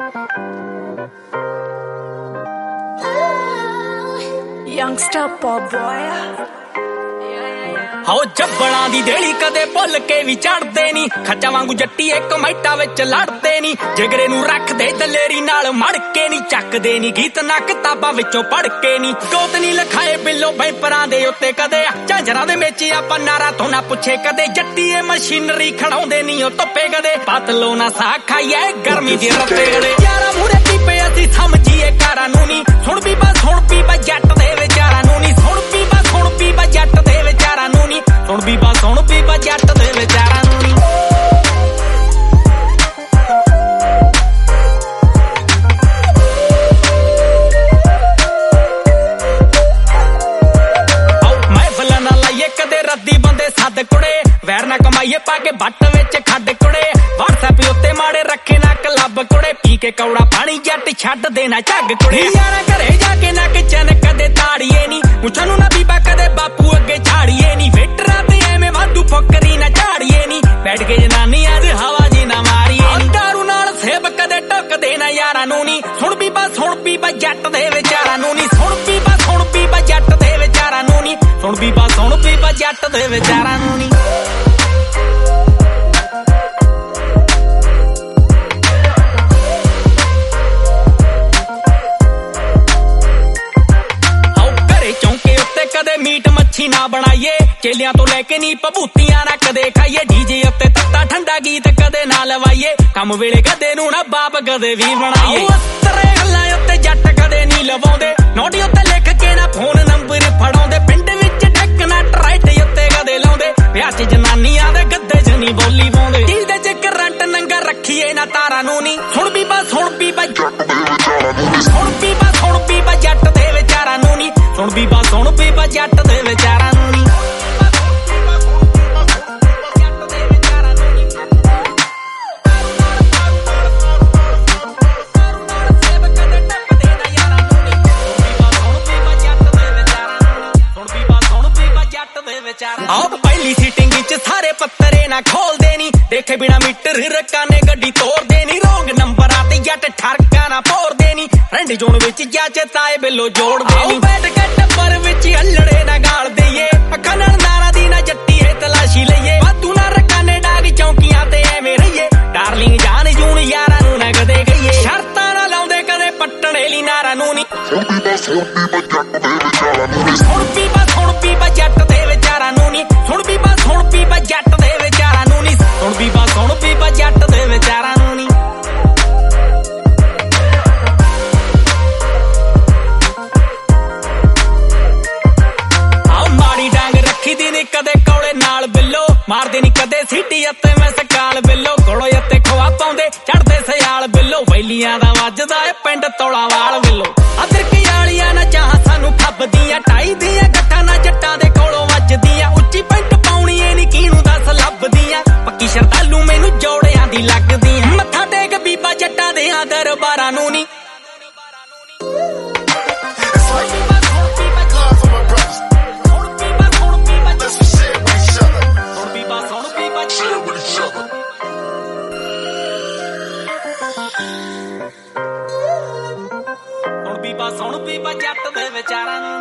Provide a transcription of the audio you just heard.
Youngster pop boy ਹੋ ਜੱਬਲਾਂ ਦੀ ਦੇਲੀ ਕਦੇ ਭੁੱਲ ਕੇ ਵੀ ਚੜਦੇ ਨਹੀਂ, ਖੱਚਾ ਵਾਂਗੂ ਜੱਟੀ ਇੱਕ ਮੈਟਾ ਵਿੱਚ ਲੜਦੇ ਨਹੀਂ, ਜਿਗਰੇ ਨੂੰ ਰੱਖਦੇ ਦਲੇਰੀ ਨਾਲ ਮੜ ਕੇ ਨਹੀਂ, ਚੱਕਦੇ ਨਹੀਂ ਗੀਤ ਨਾ ਕਿਤਾਬਾਂ ਵਿੱਚੋਂ ਪੜ੍ਹ ਕੇ ਨਹੀਂ, ਗੋਤ ਨਹੀਂ ਲਿਖਾਏ ਬਿੱਲੋ ਬੈਂਪਰਾਂ ਦੇ ਉੱਤੇ ਕਦੇ, ਝਾਂਜਰਾਂ ਦੇ ਵਿੱਚ ਆਪਾਂ ਨਾਰਾ ਤੋਂ ਨਾ ਪੁੱਛੇ ਕਦੇ, ਜੱਟੀ ਇਹ ਮਸ਼ੀਨਰੀ ਖੜਾਉਂਦੇ ਨਹੀਂ ਉਹ ਧੁੱਪੇ ਕਦੇ, ਪਤਲੋ ਨਾ ਸਾਹ ਖਾਈਏ ਗਰਮੀ ਦੀ ਰੱਤੇ ਕਦੇ, ਯਾਰਾ ਮੂਰੇ ਪੀਪੇ ਅਸੀਂ ਸਮਝੀਏ ਕਾਰਾਂ ਨੂੰ ਨਹੀਂ, ਸੁਣ ਬੀਬਾ ਜੱਟ ਦੇ ਵਿਚਾਰਾਂ ਨੂੰ ਨਹੀਂ, ਸੁਣ ਬੀਬਾ ਜੱਟ ਦੇ ਵਿਚਾਰਾਂ ਨੂੰ ਨਹੀਂ, ਸੁਣ ਬੀਬਾ ਜੱਟ ਦੇ ਵਿਚਾਰਾਂ ਨੂੰ ਨਹੀਂ। ਮਹਿਫਲਾਂ ਨਾ ਲਾਈਏ ਕਦੇ ਰੱਦੀ ਬੰਦੇ ਸੱਦ ਕੁੜੇ, ਵੈਰ ਨਾ ਕਮਾਈਏ ਪਾ ਕੇ ਵੱਟ ਵਿੱਚ ਖੱਡ ਕੁੜੇ, WhatsApp ਉੱਤੇ ਮਾੜੇ ਰੱਖੇ ਨਾ ਕਲੱਬ ਕੁੜੇ, ਪੀ ਕੇ ਕੌੜਾ ਪਾਣੀ ਜੱਟ ਛੱਡ ਦੇਣਾ ਝੱਗ ਕੁੜੇ, ਯਾਰਾਂ ਘਰੇ ਜਾ ਕੇ ਨਾ ਕਿਚਨ ਕਦੇ ਤਾੜੀਏ ਨਹੀਂ, ਮੁੱਛਾਂ ਨੂੰ ਨਾ ਬੀਬਾ ਕਦੇ ਬਾਪੂ ਅੱਗੇ ਝਾੜੀਏ ਨਹੀਂ, ਵੇਟਰਾਂ ਤੇ ਐਵੇਂ ਵਾਧੂ ਫੁੱਕਰੀ ਨਾ ਝਾੜੀਏ ਨਹੀਂ, ਬੈਠ ਕੇ ਜਨਾਨੀਆਂ ਦੇ ਹਵਾ ਜੀ ਨਾ ਮਾਰੀਏ, ਦਾਰੂ ਨਾਲ ਸੇਬ ਕਦੇ ਟੁੱਕਦੇ ਨਾ ਯਾਰਾਂ ਨੂੰ ਨਹੀਂ, ਸੁਣ ਬੀਬਾ ਜੱਟ ਦੇ ਵਿਚਾਰਾਂ ਨੂੰ ਨਹੀਂ, ਸੁਣ ਬੀਬਾ ਜੱਟ ਦੇ ਵਿਚਾਰਾਂ ਨੂੰ ਨਹੀਂ, ਸੁਣ ਬੀਬਾ ਜੱਟ ਦੇ ਵਿਚਾਰਾਂ ਨੂੰ ਨਹੀਂ। ਕਦੇ ਮੀਟ ਮੱਛੀ ਨਾ ਬਣਾਈਏ, ਚੇਲਿਆਂ ਤੋਂ ਲੈ ਕੇ ਨੀ ਭਭੂਤੀਆਂ ਨਾ ਕਦੇ ਖਾਈਏ, ਡੀਜੇ ਉੱਤੇ ਤੱਤਾ ਠੰਡਾ ਗੀਤ ਕਦੇ ਨਾ ਲਵਾਈਏ, ਕੰਮ ਵੇਲੇ ਕਦੇ ਨੂੰ ਨਾ ਬਾਪ ਕਦੇ ਵੀ ਬਣਾਈਏ, ਉਸਤਰੇ ਹੱਲਾਂ ਉੱਤੇ ਜੱਟ ਕਦੇ ਨੀ ਲਵਾਉਂਦੇ, ਨੋਟੀ ਉੱਤੇ ਲਿਖ ਕੇ ਨਾ ਫੋਨ ਨੰਬਰ ਫੜਾਉਂਦੇ, ਪਿੰਡ ਵਿੱਚ ਡੱਕ ਨਾ ਟਰਾਈਟ ਉੱਤੇ ਕਦੇ ਲਾਉਂਦੇ, ਵਿਆਹ 'ਚ ਜਨਾਨੀਆਂ ਦੇ ਗੱਦੇ 'ਚ ਨੀ ਬੋਲੀ ਪਾਉਂਦੇ, ਦਿਲ ਦੇ 'ਚ ਕਰੰਟ ਨੰਗਾ ਰੱਖੀਏ ਨਾ ਤਾਰਾਂ ਨੂੰ ਨੀ, ਸੁਣ ਬੀਬਾ ਜੱਟ ਦੇ ਵਿਚਾਰਾਂ ਨੂੰ ਨੀ, ਸੁਣ ਬੀਬਾ ਜੱਟ ਦੇ ਵਿਚਾਰਾਂ ਨੂੰ ਨੀ, ਸੁਣ ਬੀਬਾ ਜੱਟ ਦੇ ਵਿਚਾਰਾਂ ਨੂੰ ਨੀ। ਆਪ ਪਹਿਲੀ ਸੀਟਿੰਗ ਵਿੱਚ ਸਾਰੇ ਪੱਤਰੇ ਨਾ ਖੋਲਦੇ ਨੀ, ਦੇਖੇ ਬਿਨਾ ਮੀਟਰ ਰਕਾਨੇ ਗੱਡੀ ਤੋੜਦੇ ਨੀ, ਰੋਂਗ ਨੰਬਰਾਂ ਤੇ ਜੱਟ ਠਰਕਾ ਨਾ ਭੋਰਦੇ ਨੀ, ਰੰਡ ਜੋਣ ਵਿੱਚ ਜਾਚੇ ਤਾਏ ਬਿੱਲੋ ਜੋੜਦੇ ਨੀ, ਬੈਠ ਕੇ ਟੱਬਰ ਵਿੱਚ ਹੱਲੜੇ ਨਾ ਗਾਲ ਦਈਏ, ਅੱਖਾਂ ਨਾਲ ਨਾਰਾ ਦੀ ਨਾ ਜੱਟੀ ਹੈ ਤਲਾਸ਼ੀ ਲਈਏ, ਵਾਧੂ ਨਾ ਰਕਾਨੇ ਡਾਗ ਚੌਂਕੀਆਂ ਤੇ ਐਵੇਂ ਰਹੀਏ, ਡਾਰਲਿੰਗ ਜਾਨ ਜੂਨ ਯਾਰਾਂ ਨੂੰ ਨਾ ਕਦੇ ਗਈਏ, ਸ਼ਰਤਾਂ ਨਾ ਲਾਉਂਦੇ ਕਦੇ ਪੱਟਣੇ ਲਈ ਨਾਰਾਂ ਨੂੰ ਨੀ, ਸੁਣ ਬੀਬਾ ਜੱਟ ਦੇ ਵਿਚਾਰਾਂ ਨੂੰ ਨੀ, ਸੁਣ ਬੀਬਾ ਜੱਟ ਦੇ ਵਿਚਾਰਾਂ ਨੂੰ ਨੀ, ਸੁਣ ਬੀਬਾ ਜੱਟ ਦੇ ਵਿਚਾਰਾਂ ਨੂੰ ਨੀ। ਆਹ ਮਾੜੀ ਡਾਂਗ ਰੱਖੀ ਦੀ ਨੀ ਕਦੇ ਕੌਲੇ ਨਾਲ ਬਿੱਲੋ, ਮਾਰਦੇ ਨੀ ਕਦੇ ਸੀਟੀ ਅਤੇ ਮੈਂ ਸਕਾਲ ਬਿੱਲੋ, ਕੋਲੋਂ ਅਤੇ ਖਵਾ ਪਾਉਂਦੇ ਚੜਦੇ ਸਿਆਲ ਬਿੱਲੋ, ਵੈਲੀਆਂ ਦਾ ਵੱਜਦਾ ਏ ਪਿੰਡ ਤੋਲਾ ਵਾਲ ਬਿੱਲੋ, ਅਦਰਕੀ ਵਾਲੀਆਂ ਨਾ ਚਾਹ ਸਾਨੂੰ ਖੱਬਦੀਆਂ, ਟਾਈ ਦੀਆਂ ਗੱਠਾਂ ਨਾ ਜੱਟਾਂ ਦੇ ਕੋਲੋਂ ਵੱਜਦੀਆਂ, ਉੱਚੀ ਪੈਂਟ ਪਾਉਣੀ ਏ ਨੀ ਕਿਹਨੂੰ ਦੱਸ ਲੱਭਦੀਆਂ, ਪੱਕੀ ਸ਼ਰਧਾਲੂ ਮੈਨੂੰ ਜੋੜਿਆਂ ਦੀ ਲੱਗਦੀਆਂ, ਮੱਥਾ ਟੇਕ ਬੀਬਾ ਜੱਟਾਂ ਦੇ ਦਰਬਾਰਾਂ ਨੂੰ ਨੀ। ਸੁਣ ਬੀਬਾ ਜੱਟ ਦੇ ਵਿਚਾਰਾਂ ਨੂੰ